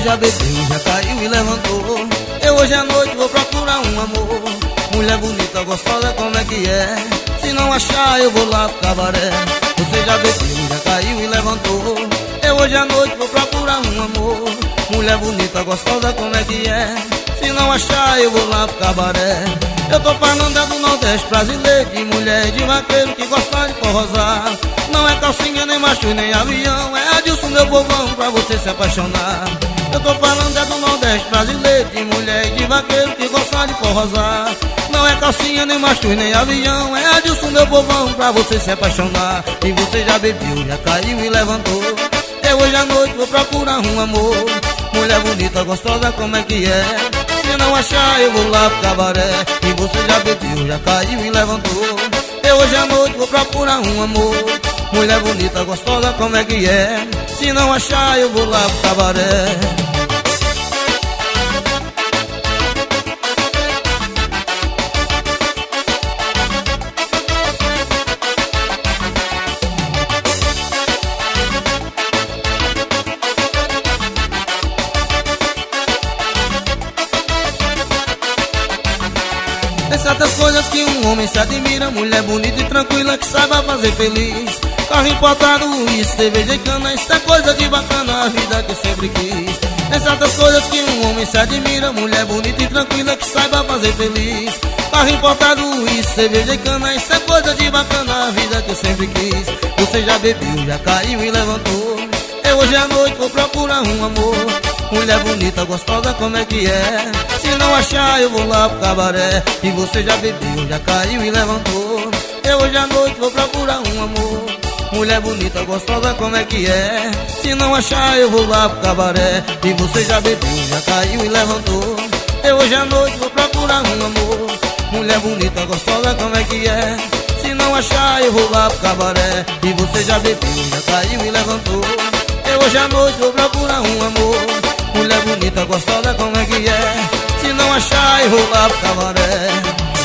já bebeu, já caiu e levantou. Eu hoje à noite vou procurar um amor. Mulher bonita, gostosa, como é que é? Se não achar eu vou lá pro cabaré. Você já bebeu, já caiu e levantou. Eu hoje à noite vou procurar um amor. Mulher bonita, gostosa, como é que é? Se não achar eu vou lá pro cabaré. Eu tô falando é do Nordeste brasileiro, de mulher de vaqueiro que gosta de forrosar. Não é calcinha, nem macho, nem avião, é Adilson, meu povão, pra você se apaixonar. Eu tô falando é do Nordeste brasileiro, de mulher de vaqueiro que gosta de forrosar. Não é calcinha, nem macho, nem avião, é Adilson, meu povão, pra você se apaixonar. E você já bebeu, já caiu e levantou. Eu hoje à noite vou procurar um amor. Mulher bonita, gostosa, como é que é? Se não achar eu vou lá pro cabaré. E você já bebeu, já caiu e levantou. Eu hoje à noite vou procurar um amor. Mulher bonita, gostosa, como é que é? Se não achar eu vou lá pro cabaré. Tem certas coisas que um homem se admira. Mulher bonita e tranquila que saiba fazer feliz. Carro importado, uísque, cerveja e cana, isso é coisa de bacana, a vida que eu sempre quis. Tem certas coisas que um homem se admira. Mulher bonita e tranquila que saiba fazer feliz. Carro importado, uísque, cerveja e cana, isso é coisa de bacana, a vida que eu sempre quis. Você já bebeu, já caiu e levantou. Eu hoje à noite vou procurar um amor. Mulher bonita, gostosa, como é que é? Se não achar eu vou lá pro cabaré. E você já bebeu, já caiu e levantou. Eu hoje à noite vou procurar um amor. Mulher bonita, gostosa, como é que é? Se não achar eu vou lá pro cabaré. E você já bebeu, já caiu e levantou. Eu hoje à noite vou procurar um amor. Mulher bonita, gostosa, como é que é? Se não achar eu vou lá pro cabaré. E você já bebeu, já caiu e levantou. Eu hoje à noite vou procurar um amor. Mulher bonita, gostosa, como é que é? Se não achar eu vou lá pro cabaré.